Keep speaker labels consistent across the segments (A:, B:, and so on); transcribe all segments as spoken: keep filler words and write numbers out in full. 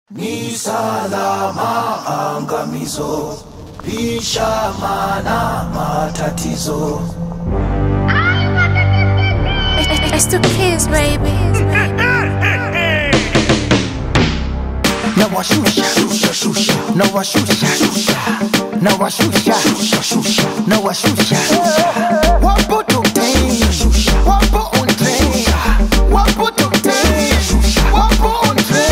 A: Ni salama angamizo, pisha mana matatizo.
B: It's the kids, baby.
C: Na washusha, shusha, shusha. Na washusha, shusha. Na washusha, shusha, shusha. Na washusha, shusha. Wapo tokei, shusha. Wapo on train, wapo tokei, shusha. Wapo on train.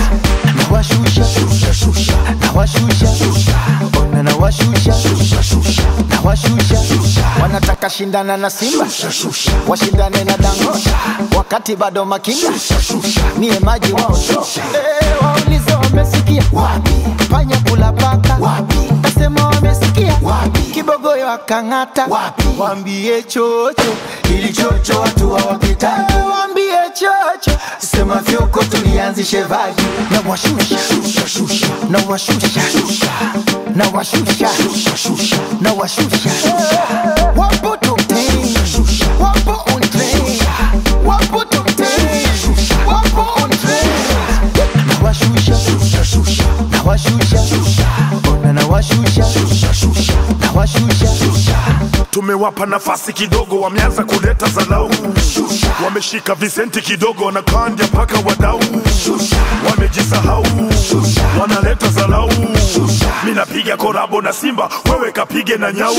C: Na washusha, shusha, shusha. Na washusha, shusha. Ona na washusha, shusha, shusha. Na washusha, shusha. Wanataka shindana na Simba, shusha, shusha. Washindane na Dangote, wakati bado makinda, shusha, shusha. Niye maji wao shusha. Eh, waulize wamesikia wapi? Panya kula paka wapi? Nasema wamesikia wapi? Kibogoyo akang'ata wapi? Wambie chocho, ili chocho watu hawapitaki. Wambie chocho, sema fyoko tulianzishe vagi. Na washusha, shusha, shusha. Na washusha, shusha. Na washusha, shusha, shusha. Na washusha, shusha. Wapo tokei, shusha. Wapo on train, wapo tokei, shusha. Wapo on train. Na washusha, shusha, shusha. Na washusha, shusha. Ona na washusha, shusha, shusha. Na washusha, shusha.
D: Tumewapa nafasi kidogo, wameanza kuleta zalau. Wameshika visenti kidogo, wanakanja mpaka wadau. Wamejisahau, wanaleta zalau. Mina piga korabo na Simba, wewe kapige na Nyau.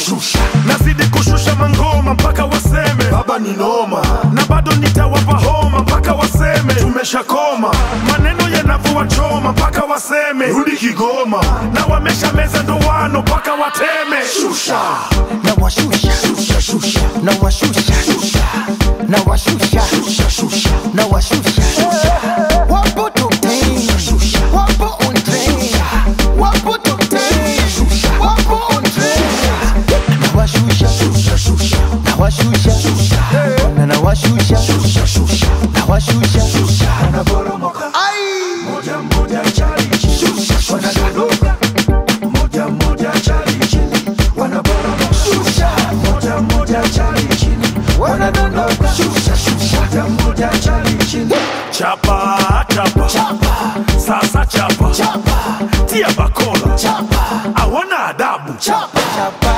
D: Nazidi kushusha mangoma mpaka waseme baba ni noma, na bado nitawapa homa mpaka waseme tumeshakoma. Maneno yanavowachoma mpaka waseme rudi Kigoma, na wamesha meza ndoano mpaka wateme. Shusha
C: na washusha, shusha, shusha. Na washusha, shusha. Na washusha, shusha, shusha. Na washusha, shusha. Wapo tokei, shusha. Wapo on train, wapo tokei, shusha. Wapo on train. Na washusha, shusha, shusha. Na washusha, shusha. Ona na washusha, shusha, shusha. Na washusha, shusha.
A: Wanaboromoka,
C: Ai,
A: moja moja chali chini,
C: shusha,
A: wanadondoka, moja moja chali chini, wanaboromoka,
C: shusha.
A: moja moja chali chini, wanadondoka,
C: Shusha, shusha.
A: moja moja chali chini.
D: chapa chapa,
C: Chapa,
D: sasa chapa,
C: chapa,
D: tia bakola,
C: chapa,
D: hawana adabu.
C: chapa, chapa.